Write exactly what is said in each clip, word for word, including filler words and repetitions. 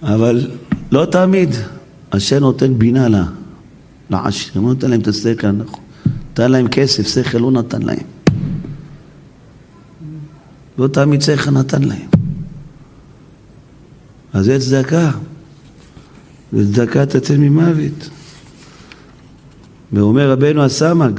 אבל לא תמיד השם נותן בינה לה, לעשיר, לא נותן להם את השכל, נתן להם כסף, שכל לא נתן להם. לא תמיד שכל נתן להם. אז זה צדקה, זה צדקה תצא ממוות. ואומר רבנו הסמ"ג,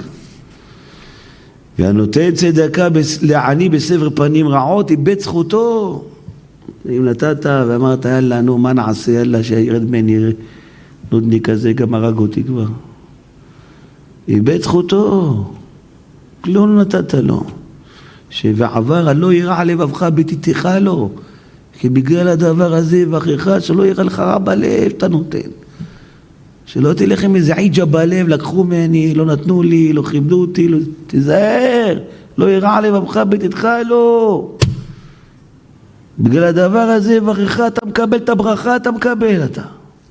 והנותן צדקה לעני בסבר פנים רעות, איבד זכותו. אם נתת ואמרת, יאללה, נו, מה נעשה, יאללה, שירד ממני נודני כזה, גם הרג אותי כבר. איבד זכותו, כלום נתת לו. שבעבר הלא ירע לבבך בתיתך לו, כי בגלל הדבר הזה ואחריך שלא יראה לך רע בלב, אתה נותן. שלא תלך עם איזה עיג'ה בלב, לקחו ממני, לא נתנו לי, לא כיבדו אותי, לא... תזהר, לא ירע לבבך בתיתך לו. בגלל הדבר הזה ואחריך אתה מקבל את הברכה, אתה מקבל אתה.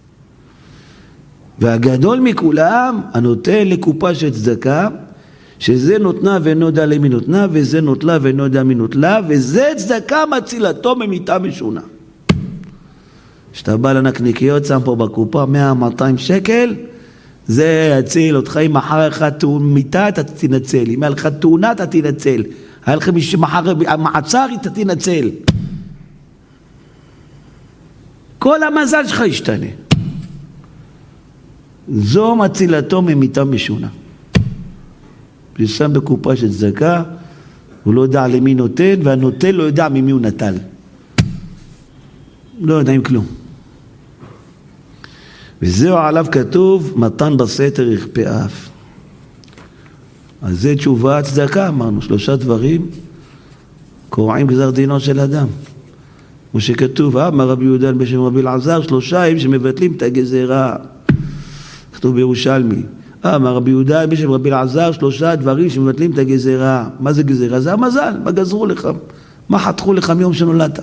והגדול מכולם, הנותן לקופה של צדקה, שזה נותנה ואינו יודע למי נותנה, וזה נוטלה ואינו יודע מי נוטלה, וזה צדקה מצילתו ממיתה משונה. כשאתה בא לנקניקיות, שם פה בקופה מאה מאתיים שקל, זה יציל אותך. אם מחר לך מיתה אתה תנצל, אם היה לך תאונה אתה תנצל, היה לך מחר מעצר אתה תנצל. כל המזל שלך ישתנה. זו מצילתו ממיתה משונה. ששם בקופה של צדקה, הוא לא יודע למי נותן, והנותן לא יודע ממי הוא נטל. לא יודעים כלום. וזהו עליו כתוב, מתן בסתר יכפה אף. אז זה תשובה צדקה, אמרנו, שלושה דברים קורעים גזר דינו של אדם. כמו שכתוב, אמר רבי יהודה בשם רבי אלעזר, שלושה הם שמבטלים את הגזרה. כתוב בירושלמי. אמר רבי יהודה בשם רבי אלעזר, שלושה דברים שמבטלים את הגזרה. מה זה גזרה? זה המזל, מה גזרו לך? מה חתכו לך מיום שנולדת?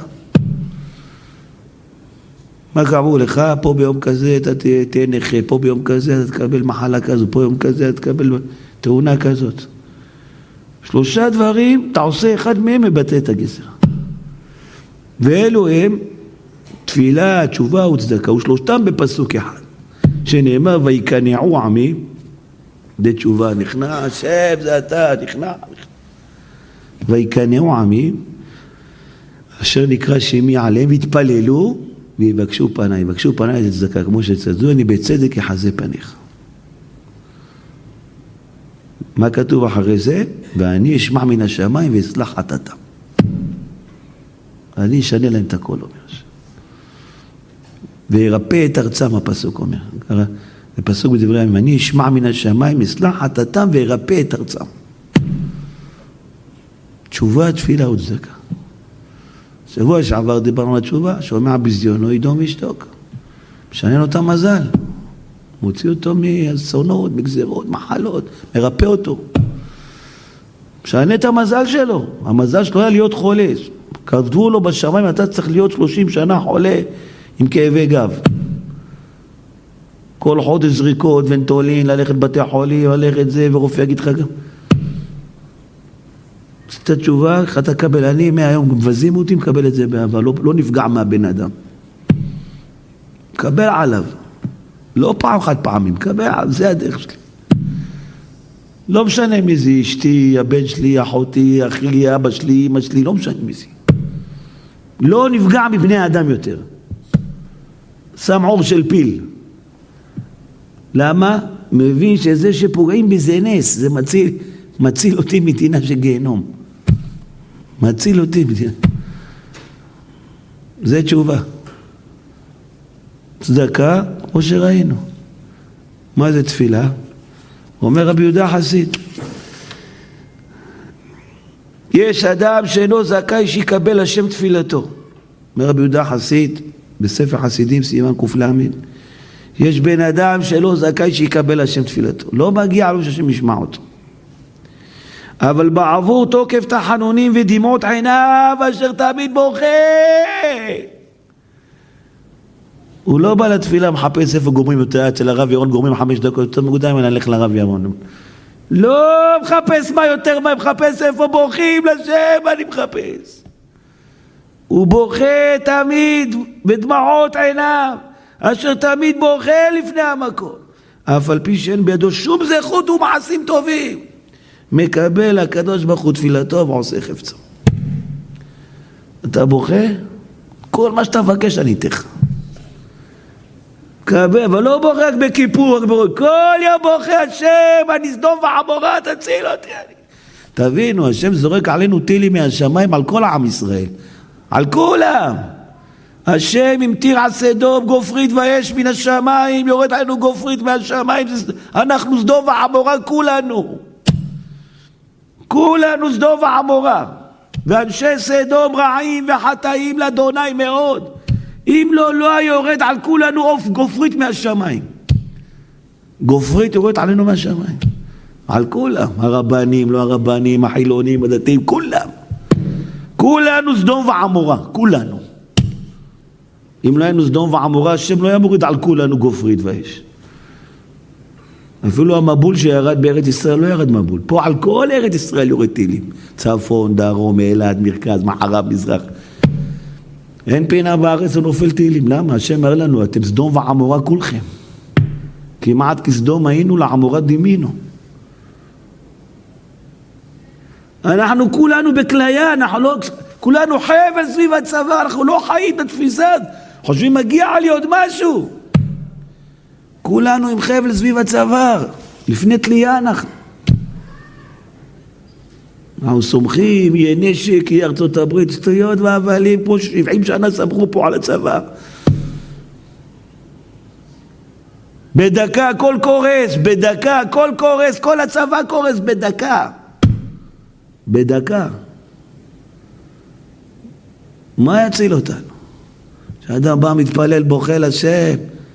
מה קראו לך? פה ביום כזה אתה תהיה נכה, פה ביום כזה אתה תקבל מחלה כזו, פה ביום כזה אתה תקבל תאונה כזאת. שלושה דברים, אתה עושה אחד מהם, מבטא את הגזרה. ואלו הם תפילה, תשובה וצדקה, ושלושתם בפסוק אחד, שנאמר ויקנעו עמי, זה תשובה, נכנע, שב, זה אתה, נכנע. ויקנעו עמי, אשר נקרא שמי עליהם, והתפללו, ויבקשו פניי, יבקשו פניי זה צדקה, כמו שצדקו, אני בצדק יחזה פניך. מה כתוב אחרי זה? ואני אשמע מן השמיים ואסלח חטאתם. אני אשנה להם את הכל, אומר. וירפא את ארצם, הפסוק אומר. זה פסוק בדברי הימים, אני אשמע מן השמיים, אסלח חטאתם וירפא את ארצם. תשובה, תפילה וצדקה. שבוע שעבר דיברנו על התשובה, שומע בזיונו, ידום וישתוק. משנן אותה מזל. מוציא אותו מאסונות, מגזרות, מחלות, מרפא אותו. משנן את המזל שלו. המזל שלו היה להיות חולה. כתבו לו בשמיים, אתה צריך להיות שלושים שנה חולה עם כאבי גב. כל חודש זריקות ונטולין, ללכת בתי חולים, ללכת זה, ורופא יגיד לך גם. עשית תשובה, איך אתה קבל, אני מהיום מבזים אותי, מקבל את זה באהבה, לא, לא נפגע מהבן אדם. מקבל עליו. לא פעם חד פעמים, מקבל עליו, זה הדרך שלי. לא משנה מי זה, אשתי, הבן שלי, אחותי, אחי, אבא שלי, אמא שלי, לא משנה מי זה. לא נפגע מבני האדם יותר. שם עור של פיל. למה? מבין שזה שפוגעים בזה נס, זה מציל, מציל אותי מדינה של גיהנום. מציל אותי מדינה. זה תשובה. צדקה, כמו שראינו. מה זה תפילה? אומר רבי יהודה חסיד. יש אדם שאינו זכאי שיקבל השם תפילתו. אומר רבי יהודה חסיד, בספר חסידים, סימן קופלמין. יש בן אדם שלא זכאי שיקבל השם תפילתו. לא מגיע לו שהשם ישמע אותו. אבל בעבור תוקף תחנונים ודמעות עיניו אשר תמיד בוכה. הוא לא בא לתפילה, מחפש איפה גורמים יותר, אצל הרב ירון גורמים חמש דקות, יותר מגודם, אני אלך לרב ירון. לא מחפש מה יותר, מה מחפש איפה בוכים לשם, אני מחפש. הוא בוכה תמיד. ודמעות עיניו, אשר תמיד בוכה לפני המקום. אף על פי שאין בידו שום זכות ומעשים טובים, מקבל הקדוש ברוך הוא תפילתו ועושה חפצו. אתה בוכה? כל מה שאתה מבקש אני אתך. קבל, אבל לא בוכה רק בכיפור, כל יום בוכה השם, אני סדום ועמורה, תציל אותי. תבינו, השם זורק עלינו טילים מהשמיים על כל העם ישראל. על כולם. השם המטיר על סדום גופרית ויש מן השמיים, יורד עלינו גופרית מהשמיים, אנחנו סדום ועמורה כולנו. כולנו סדום ועמורה. ואנשי סדום רעים וחטאים לאדוני מאוד. אם לא, לא היה יורד על כולנו עוף גופרית מהשמיים. גופרית יורד עלינו מהשמיים. על כולם, הרבנים, לא הרבנים, החילונים, הדתיים, כולם. כולנו סדום ועמורה, כולנו. אם לא היינו סדום ועמורה, השם לא היה מוריד על כולנו גופרית ואש. אפילו המבול שירד בארץ ישראל לא ירד מבול. פה על כל ארץ ישראל יורד טילים. צפון, דרום, אילת, מרכז, מערב, מזרח. אין פינה בארץ ונופל טילים. למה? השם אומר לנו, אתם סדום ועמורה כולכם. כמעט כסדום היינו לעמורה דימינו. אנחנו כולנו בכליה, אנחנו לא, כולנו חבל סביב הצבא, אנחנו לא חיים את התפיסה, חושבים מגיע לי עוד משהו. כולנו עם חבל סביב הצבא, לפני תלייה אנחנו. אנחנו סומכים, יהיה נשק, יהיה ארצות הברית, שטויות והבלים, פה שבעים שנה סמכו פה על הצבא. בדקה הכל קורס, בדקה הכל קורס, כל הצבא קורס בדקה. בדקה. מה יציל אותנו? כשאדם בא מתפלל בוכה לשם,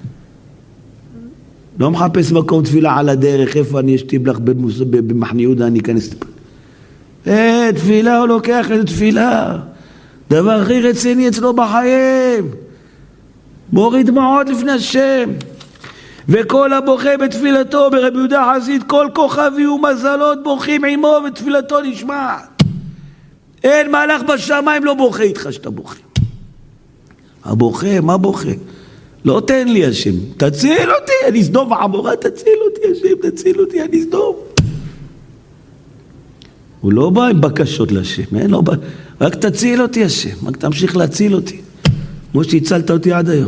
לא מחפש מקום תפילה על הדרך, איפה אני אשתיב לך במחנה יהודה, אני אכנס תפילה. אה, תפילה הוא לוקח איזה תפילה. דבר הכי רציני אצלו בחיים. מוריד דמעות לפני השם. וכל הבוכה בתפילתו ברבי יהודה חסיד, כל כוכבי ומזלות בוכים עמו ותפילתו נשמעת. אין מלאך בשמיים לא בוכה איתך שאתה בוכה. הבוכה, מה בוכה? לא תן לי השם, תציל אותי, אני סדום ועמורה, תציל אותי השם, תציל אותי, אני סדום. הוא לא בא עם בקשות לשם, אין לו בא, רק תציל אותי השם, רק תמשיך להציל אותי, כמו שהצלת אותי עד היום.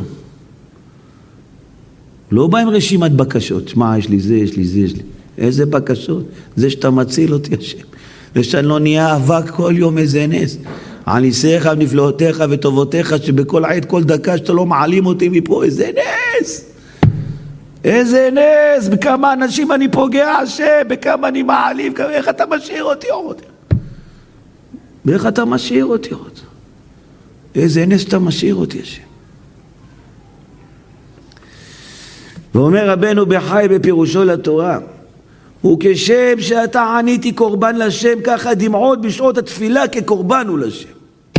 לא בא עם רשימת בקשות, שמע, יש לי זה, יש לי זה, יש לי. איזה בקשות? זה שאתה מציל אותי השם. ושאני לא נהיה אבק כל יום איזה נס. על ניסיך ונפלאותיך וטובותיך, שבכל עת, כל דקה שאתה לא מעלים אותי מפה, איזה נס! איזה נס! בכמה אנשים אני פוגע השם, בכמה אני מעלים, איך אתה משאיר אותי עוד? ואיך אתה משאיר אותי עוד? איזה נס אתה משאיר אותי השם. ואומר רבנו בחי בפירושו לתורה, וכשם שאתה עניתי קורבן לשם, ככה דמעות בשעות התפילה כקורבן הוא לשם.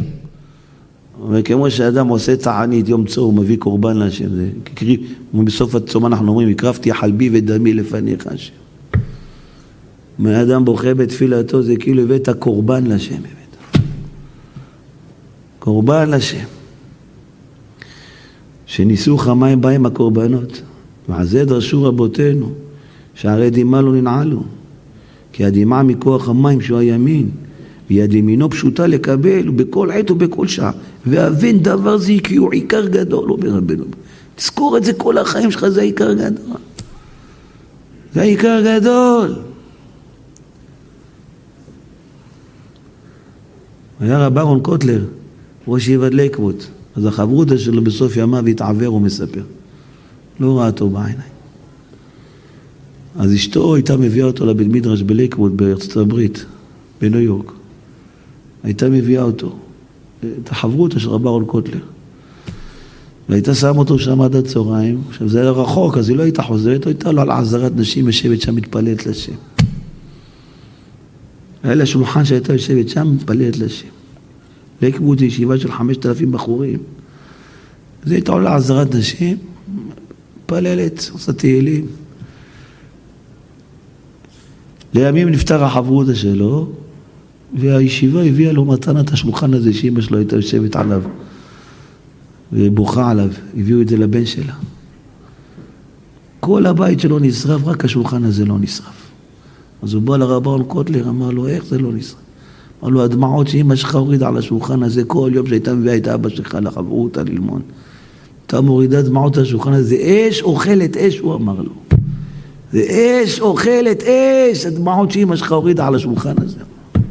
וכמו שאדם עושה תענית יום צום, הוא מביא קורבן לשם. זה, בסוף הצום אנחנו אומרים, הקרבתי חלבי ודמי לפניך השם. מהאדם בוכה בתפילתו, זה כאילו הבאת קורבן לשם. הבאת. קורבן לשם. שניסוך המים בהם הקורבנות. ועל זה דרשו רבותינו, שהרי דמעה לא ננעלו, כי הדמעה מכוח המים שהוא הימין, ויד ימינו פשוטה לקבל, ובכל עת ובכל שעה, ואבן דבר זה כי הוא עיקר גדול, אומר רבנו. תזכור את זה כל החיים שלך, זה עיקר גדול. זה עיקר גדול. היה רב אהרון קוטלר, ראש ישיבת לייקווד, אז החברותא שלו בסוף ימיו התעוור ומספר. לא ראה אותו בעיניים. אז אשתו הייתה מביאה אותו לבית מדרש בלייקווד בארצות הברית, בניו יורק. הייתה מביאה אותו, את החברותא של רב אהרון קוטלר. והייתה שם אותו שם עד הצהריים. עכשיו זה היה רחוק, אז היא לא הייתה חוזרת, הייתה לו על עזרת נשים יושבת שם מתפללת לשם. היה לה שולחן שהייתה יושבת שם מתפללת לשם. לייקווד זה ישיבה של חמשת אלפים בחורים. אז הייתה עולה עזרת נשים, מתפללת, עושה תהילים. לימים נפטר החברותא שלו, והישיבה הביאה לו מתנה את השולחן הזה שאמא שלו הייתה יושבת עליו. והיא בוכה עליו, הביאו את זה לבן שלה. כל הבית שלו נשרף, רק השולחן הזה לא נשרף. אז הוא בא לרב אהרון קוטלר, אמר לו, איך זה לא נשרף? אמר לו, הדמעות שאמא שלך הורידה על השולחן הזה, כל יום שהייתה מביאה את אבא שלך לחברותה ללמוד. אתה מורידה דמעות על השולחן הזה, זה אש אוכלת אש, הוא אמר לו. זה אש אוכלת אש, הדמעות שאמא שלך הורידה על השולחן הזה.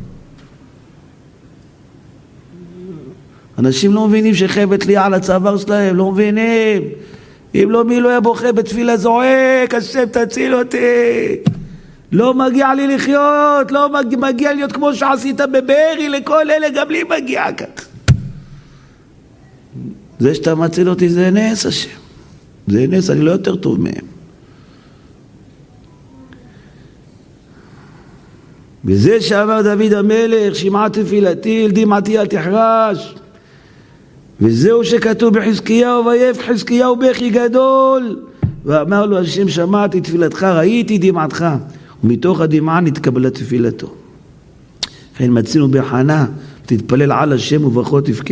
אנשים לא מבינים שחבת לי על הצוואר שלהם, לא מבינים. אם לא מי לא היה בוכה בתפילה זועק, השם תציל אותי. לא מגיע לי לחיות, לא מגיע, מגיע להיות כמו שעשית בבארי, לכל אלה גם לי מגיע כך. זה שאתה מציל אותי זה נס השם. זה נס, אני לא יותר טוב מהם. וזה שאמר דוד המלך, שמעה תפילתי, אל דמעתי אל תחרש. וזהו שכתוב בחזקיהו, ויבך חזקיהו בכי גדול. ואמר לו השם, שמעתי תפילתך, ראיתי דמעתך. ומתוך הדמעה נתקבלה תפילתו. לכן מצינו בחנה, תתפלל על השם וברכות תבכה.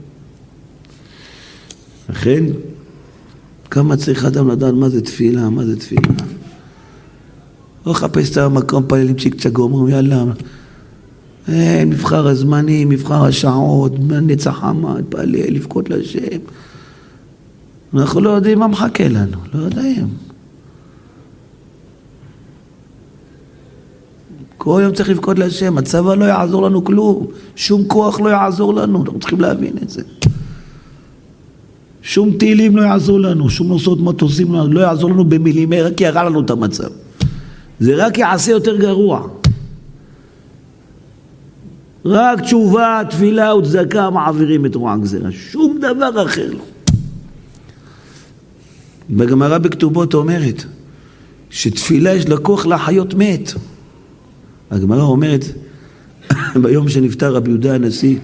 לכן, כמה צריך אדם לדעת מה זה תפילה, מה זה תפילה. לא חפש את המקום פללים צ'יק צ'ק, אומרים יאללה, אין, מבחר הזמנים, מבחר השעות, נצח חמה, תפלל, לבכות להשם. אנחנו לא יודעים מה מחכה לנו, לא יודעים. כל יום צריך לבכות להשם, הצבא לא יעזור לנו כלום, שום כוח לא יעזור לנו, אנחנו צריכים להבין את זה. שום טילים לא יעזור לנו, שום נוסעות מטוסים לא יעזור לנו במילימטר, רק יראה לנו את המצב. זה רק יעשה יותר גרוע. רק תשובה, תפילה וצדקה מעבירים את רוע הגזירה, שום דבר אחר לא. בגמרא בכתובות אומרת שתפילה יש לה כוח להחיות מת. הגמרא אומרת ביום שנפטר רבי יהודה הנשיא,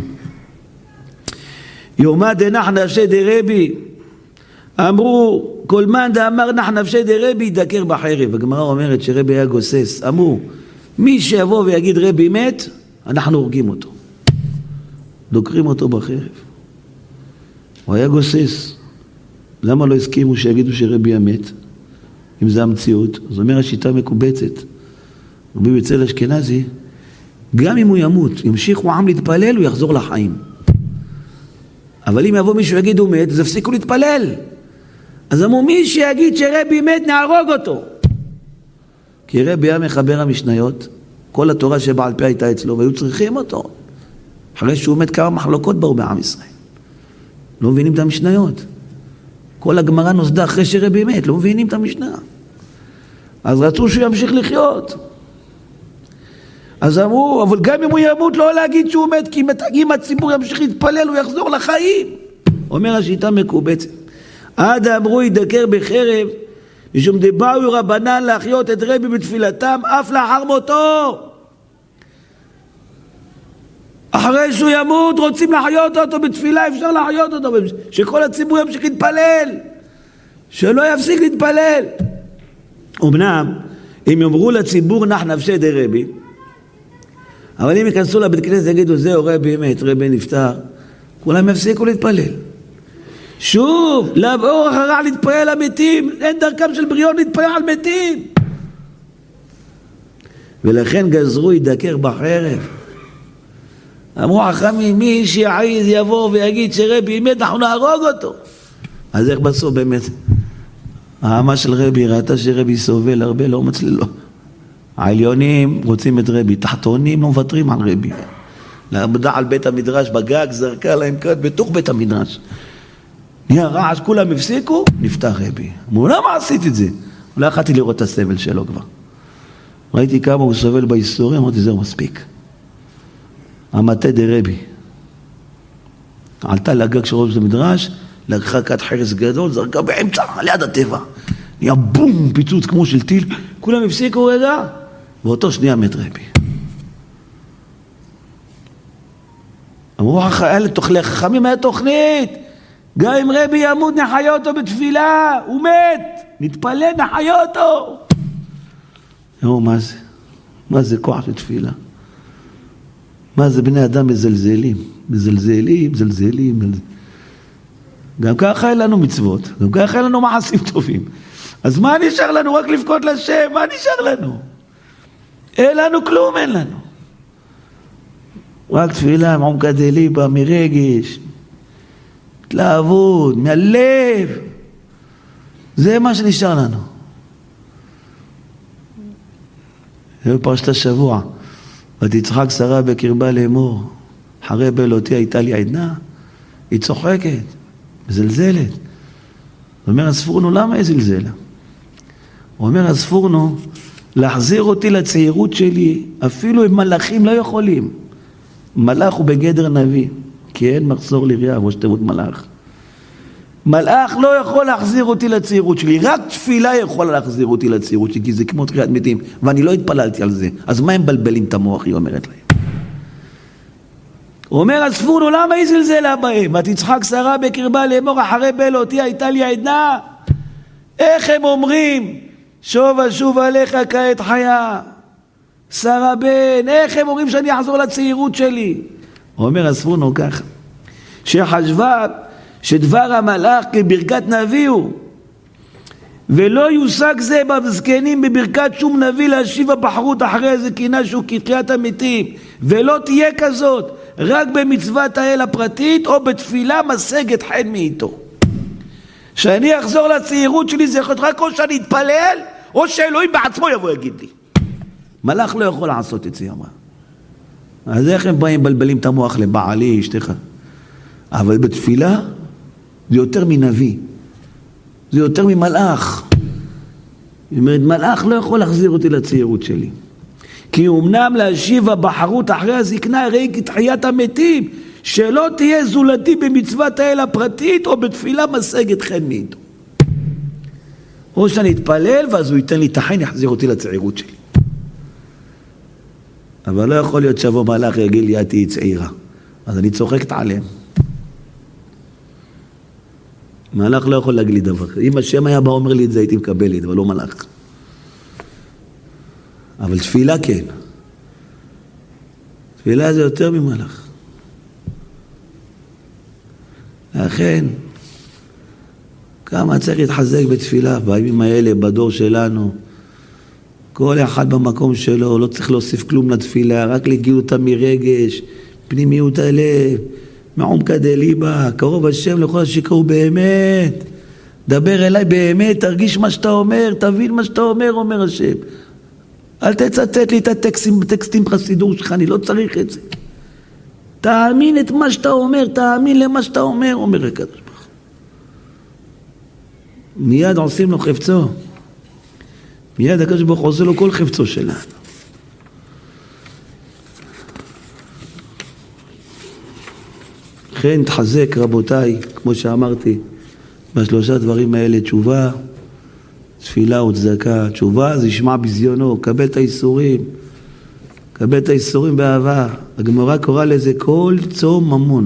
יומא דנח נפשי דרבי, אמרו כל מאן דאמר נח נפשי דרבי ידקר בחרב. הגמרא אומרת שרבי היה גוסס, אמרו מי שיבוא ויגיד רבי מת, אנחנו הורגים אותו, דוקרים אותו בחרב. הוא היה גוסס. למה לא הסכימו שיגידו שרבי המת, אם זה המציאות? זאת אומרת השיטה מקובצת. רבי בצל אשכנזי, גם אם הוא ימות, ימשיכו העם להתפלל, הוא יחזור לחיים. אבל אם יבוא מישהו יגיד הוא מת, אז הפסיקו להתפלל. אז אמרו מי שיגיד שרבי מת נהרוג אותו. כי רבי היה מחבר המשניות, כל התורה שבעל פה הייתה אצלו, והיו צריכים אותו. אחרי שהוא מת כמה מחלוקות באו בעם ישראל. לא מבינים את המשניות. כל הגמרא נוסדה אחרי שרבי מת, לא מבינים את המשנה. אז רצו שהוא ימשיך לחיות. אז אמרו, אבל גם אם הוא ימות לא להגיד שהוא מת, כי אם הציבור ימשיך להתפלל הוא יחזור לחיים. אומר השיטה מקובצת. עד אמרו ידקר בחרב, משום דבאו רבנן להחיות את רבי בתפילתם אף לאחר מותו. אחרי שהוא ימות רוצים להחיות אותו בתפילה, אפשר להחיות אותו, שכל הציבור ימשיך להתפלל, שלא יפסיק להתפלל. אמנם אם יאמרו לציבור נח נפשי דרבי, אבל אם ייכנסו לבית כנסת יגידו זהו רבי מת, רבי נפטר, כולם יפסיקו להתפלל. שוב, לעבור אחריו להתפלל למתים, אין דרכם של בריון להתפלל על מתים. ולכן גזרו ידקר בחרב. אמרו חכמים, מי שיעיז יבוא ויגיד שרבי מת, אנחנו נהרוג אותו. אז איך בסוף באמת? האמה של רבי ראתה שרבי סובל הרבה, לא מצללו. העליונים רוצים את רבי, תחתונים לא מוותרים על רבי. לעבודה על בית המדרש בגג, זרקה להם כאן בתוך בית המדרש. נהיה רעש, כולם הפסיקו, נפתח רבי. אמרו, למה עשית את זה? לא יכלתי לראות את הסבל שלו כבר. ראיתי כמה הוא סובל בהיסטוריה, אמרתי, זהו מספיק. המטה דרבי. עלתה לגג של ראש המדרש, לקחה כת חרס גדול, זרקה באמצע, ליד הטבע. נהיה בום, פיצוץ כמו של טיל. כולם הפסיקו רגע, ואותו שנייה מת רבי. אמרו, לחכמים היה תוכנית. גם אם רבי ימות נחיה אותו בתפילה, הוא מת, נתפלל נחיה אותו. אמרו, מה זה? מה זה כוח של תפילה? מה זה בני אדם מזלזלים? מזלזלים, מזלזלים. גם ככה אין לנו מצוות, גם ככה אין לנו מעשים טובים. אז מה נשאר לנו? רק לבכות לשם, מה נשאר לנו? אין לנו כלום, אין לנו. רק תפילה, מעומקא דליבא, מרגש, התלהבות, מהלב. זה מה שנשאר לנו. זה בפרשת השבוע. ותצחק שרה בקרבה לאמור, אחרי באלותי הייתה לי עדנה. היא צוחקת, מזלזלת. הוא אומר, אספורנו, למה היא זלזלה? הוא אומר, אספורנו, להחזיר אותי לצעירות שלי, אפילו אם מלאכים לא יכולים. מלאך הוא בגדר נביא, כי אין מחסור לראייה, כמו שתיבות מלאך. מלאך לא יכול להחזיר אותי לצעירות שלי, רק תפילה יכולה להחזיר אותי לצעירות שלי, כי זה כמו תחיית מתים, ואני לא התפללתי על זה. אז מה הם בלבלים את המוח, היא אומרת להם. הוא אומר, אספורנו, למה היא זלזלה בהם? ותצחק שרה בקרבה לאמור, אחרי באלותי הייתה לי עדנה. איך הם אומרים, שוב ושוב עליך כעת חיה, שרה בן, איך הם אומרים שאני אחזור לצעירות שלי? הוא אומר, אספורנו ככה, שחשבה שדבר המלאך כברכת נביא הוא, ולא יושג זה בזקנים בברכת שום נביא להשיב הבחרות אחרי איזה קינה שהוא כתחיית המתים, ולא תהיה כזאת, רק במצוות האל הפרטית או בתפילה משגת חן מאיתו. שאני אחזור לצעירות שלי זה יכול להיות רק או שאני אתפלל, או שאלוהים בעצמו יבוא יגיד לי. מלאך לא יכול לעשות את זה, אמרה. אז איך הם באים בלבלים את המוח לבעלי, אשתך? אבל בתפילה זה יותר מנביא, זה יותר ממלאך. זאת אומרת, מלאך לא יכול להחזיר אותי לצעירות שלי. כי אמנם להשיב הבחרות אחרי הזקנה הרי כתחיית המתים, שלא תהיה זולתי במצוות האל הפרטית או בתפילה משגת חן מאיתו. או שאני אתפלל ואז הוא ייתן לי את החן, יחזיר אותי לצעירות שלי. אבל לא יכול להיות שבוא מלאך יגיד לי, את תהיי צעירה. אז אני צוחקת עליהם. מלאך לא יכול להגיד לי דבר. אם השם היה בא אומר לי את זה, הייתי מקבל את זה, אבל לא מלאך. אבל תפילה כן. תפילה זה יותר ממלאך. לכן, כמה צריך להתחזק בתפילה, בימים האלה, בדור שלנו. כל אחד במקום שלו, לא צריך להוסיף כלום לתפילה, רק להגיע אותה מרגש, פנימיות הלב, מעומקא דליבא, קרוב השם לכל השקראו באמת. דבר אליי באמת, תרגיש מה שאתה אומר, תבין מה שאתה אומר, אומר השם. אל תצטט לי את הטקסטים, הטקסטים בסידור שלך, אני לא צריך את זה. תאמין את מה שאתה אומר, תאמין למה שאתה אומר, אומר הקדוש ברוך הוא. מיד עושים לו חפצו. מיד הקדוש ברוך הוא עושה לו כל חפצו שלנו. לכן תחזק רבותיי, כמו שאמרתי, בשלושה דברים האלה, תשובה, תפילה וצדקה. תשובה זה ישמע בזיונו, קבל את האיסורים, קבל את האיסורים באהבה. הגמרא קורא לזה כל צום ממון.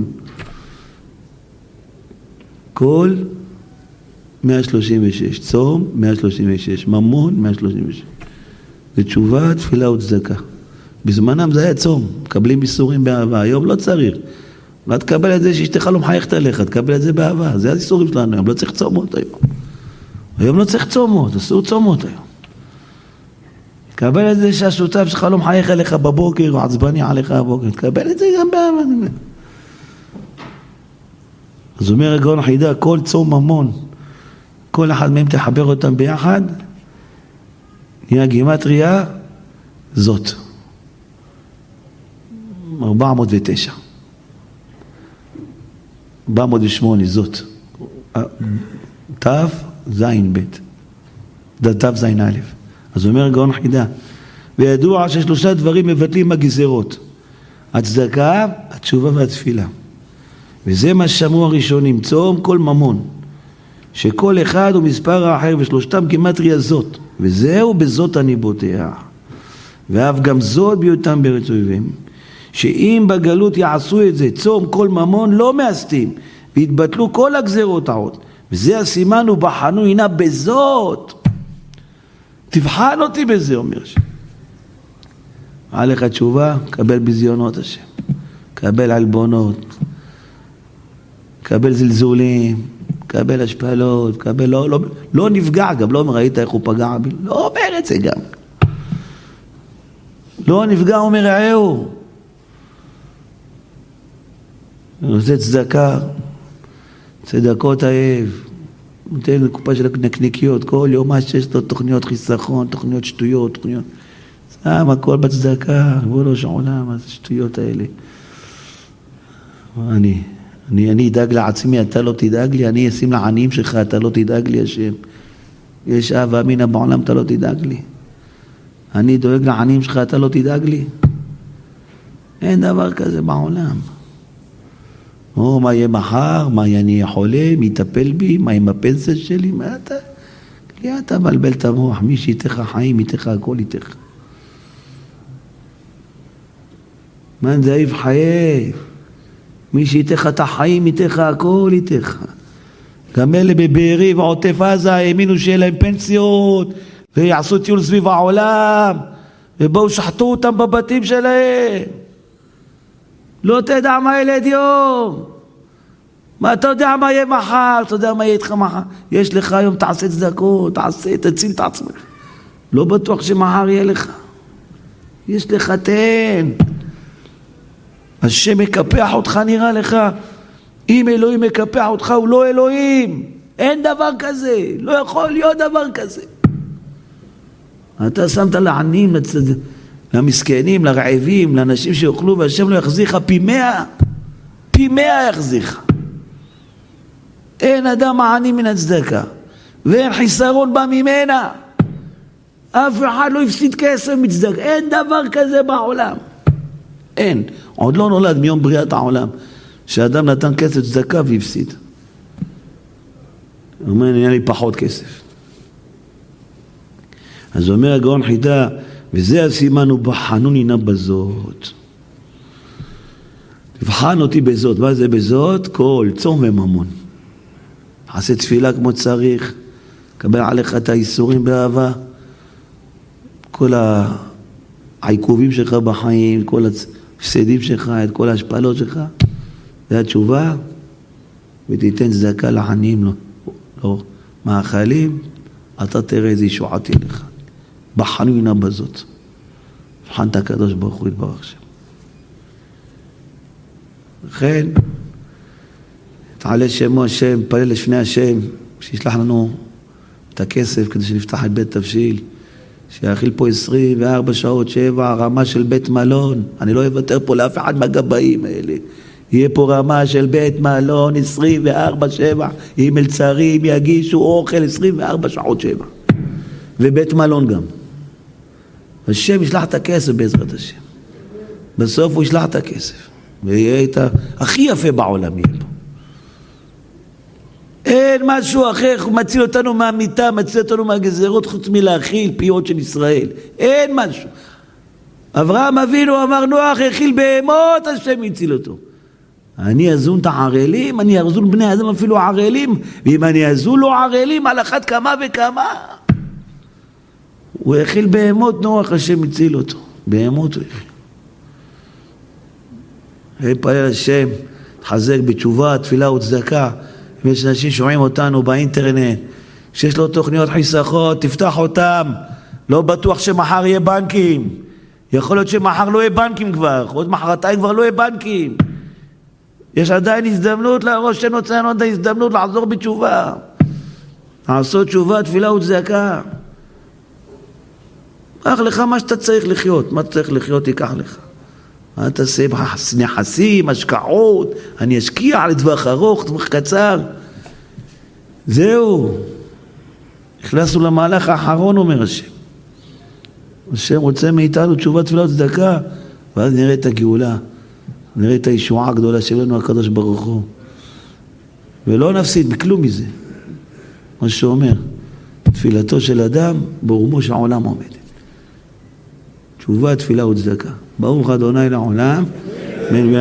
כל מאה שלושים ושש, צום מאה שלושים ושש, ממון מאה שלושים ושש. זה תשובה, תפילה וצדקה. בזמנם זה היה צום, מקבלים איסורים באהבה, היום לא צריך. לא תקבל את זה שאשתך לא מחייכת עליך, תקבל את זה באהבה, זה האיסורים שלנו, היום לא צריך צומות היום. היום לא צריך צומות, אסור צומות היום. תקבל את זה שהשותף שלך לא מחייך עליך בבוקר, או עצבני עליך בבוקר, תקבל את זה גם באהבה. אז אומר הגאון חידה, כל צום ממון, כל אחד מהם תחבר אותם ביחד, נהיה גימטריה, זאת. ארבע מאות ותשע. ארבע מאות ושמונה, זאת. תו, זין בית. תו זין א'. אז אומר גאון חידה, וידוע ששלושה דברים מבטלים הגזרות. הצדקה, התשובה והתפילה. וזה מה ששמעו הראשונים, צום כל ממון. שכל אחד הוא מספר האחר, ושלושתם גימטריה זאת. וזהו בזאת אני בוטח. ואף גם זאת בהיותם בארץ אויבים. שאם בגלות יעשו את זה, צום כל ממון, לא מאסתים, והתבטלו כל הגזרות העוד. וזה הסימן ובחנו הנה בזאת. תבחן אותי בזה, אומר השם. עליך תשובה, קבל בזיונות השם. קבל עלבונות. קבל זלזולים. מקבל השפלות, מקבל, לא, לא, לא נפגע גם, לא ראית איך הוא פגע בי, לא אומר את זה גם. לא נפגע, אומר רעהו. עושה צדקה, צדקות האב, נותן לקופה של הנקניקיות, כל יום מה שיש לו תוכניות חיסכון, תוכניות שטויות, תוכניות... שם הכל בצדקה, בוא לא שעולם, אז השטויות האלה. אני, אני, אני אדאג לעצמי, אתה לא תדאג לי, אני אשים לעניים שלך, אתה לא תדאג לי, השם. יש אב ואמינא בעולם, אתה לא תדאג לי. אני דואג לעניים שלך, אתה לא תדאג לי. אין דבר כזה בעולם. או מה יהיה מחר, מה אני חולה, מי יטפל בי, מה עם הפנסיה שלי, מה אתה? לי אתה מבלבל את המוח, מי שייתך חיים, ייתך הכל ייתך. מן זאיב חייב, מי שייתך את החיים, ייתך הכל ייתך. גם אלה בבארי ועוטף עזה האמינו שיהיה להם פנסיות, ויעשו טיול סביב העולם, ובואו שחטו אותם בבתים שלהם. לא תדע מה ילד יום. מה אתה יודע מה יהיה מחר? אתה יודע מה יהיה איתך מחר? יש לך היום, תעשה צדקות, תעשה, תציל את עצמך. לא בטוח שמחר יהיה לך. יש לך תן. השם מקפח אותך, נראה לך. אם אלוהים מקפח אותך, הוא לא אלוהים. אין דבר כזה. לא יכול להיות דבר כזה. אתה שמת לעניים, למסכנים, לרעבים, לאנשים שיאכלו, והשם לא יחזיך פי מאה. פי מאה יחזיך. אין אדם עני מן הצדקה. ואין חיסרון בא ממנה. אף אחד לא הפסיד כסף מצדקה. אין דבר כזה בעולם. אין. עוד לא נולד מיום בריאת העולם. שאדם נתן כסף צדקה והפסיד. הוא אומר, נהיה לי פחות כסף. אז אומר הגאון חידה, וזה הסימן הוא בחנוני נא בזאת. תבחן אותי בזאת. מה זה בזאת? כל צום וממון. עשה תפילה כמו צריך, קבל עליך את האיסורים באהבה, כל העיכובים שלך בחיים, כל הפסדים שלך, את כל ההשפלות שלך, זה התשובה, ותיתן צדקה לעניים, לא, לא מאכלים, אתה תראה איזה ישועה תהיה לך. בחנוני נא בזאת. תבחן את הקדוש ברוך הוא יתברך שם. לכן, תעלה שמו השם, פלל לפני השם, שישלח לנו את הכסף כדי שנפתח את בית תבשיל, שיאכיל פה עשרים וארבע שעות, שבע, רמה של בית מלון. אני לא אוותר פה לאף אחד מהגבאים האלה. יהיה פה רמה של בית מלון, עשרים וארבע, שבע, עם מלצרים יגישו אוכל עשרים וארבע שעות, שבע. ובית מלון גם. השם ישלח את הכסף בעזרת השם. בסוף הוא ישלח את הכסף. ויהיה את הכי יפה בעולם יהיה פה. אין משהו אחר, הוא מציל אותנו מהמיטה, מציל אותנו מהגזרות, חוץ מלהאכיל פיות של ישראל. אין משהו. אברהם אבינו אמר נוח, האכיל בהמות, השם יציל אותו. אני אזון את הערלים, אני אזון בני אדם אפילו ערלים, ואם אני אזון לו ערלים, על אחת כמה וכמה. הוא האכיל בהמות, נוח, השם יציל אותו. בהמות הוא האכיל. פלל השם, תחזק בתשובה, תפילה וצדקה. ויש אנשים שומעים אותנו באינטרנט, שיש לו תוכניות חיסכון, תפתח אותם. לא בטוח שמחר יהיה בנקים. יכול להיות שמחר לא יהיה בנקים כבר, עוד מחרתיים כבר לא יהיה בנקים. יש עדיין הזדמנות לראש שנוצא לנו את ההזדמנות לעזור בתשובה. לעשות תשובה, תפילה וצדקה. קח לך מה שאתה צריך לחיות, מה אתה צריך לחיות תיקח לך. מה תעשה נכסים, השקעות, אני אשקיע לטווח ארוך, טווח קצר. זהו. הכנסנו למהלך האחרון, אומר השם. השם רוצה מאיתנו תשובה, תפילה וצדקה, ואז נראה את הגאולה, נראה את הישועה הגדולה שלנו הקדוש ברוך הוא. ולא נפסיד בכלום מזה. מה שאומר, תפילתו של אדם ברומו של העולם עומדת. תשובה, תפילה וצדקה. ברוך אדוני לעולם.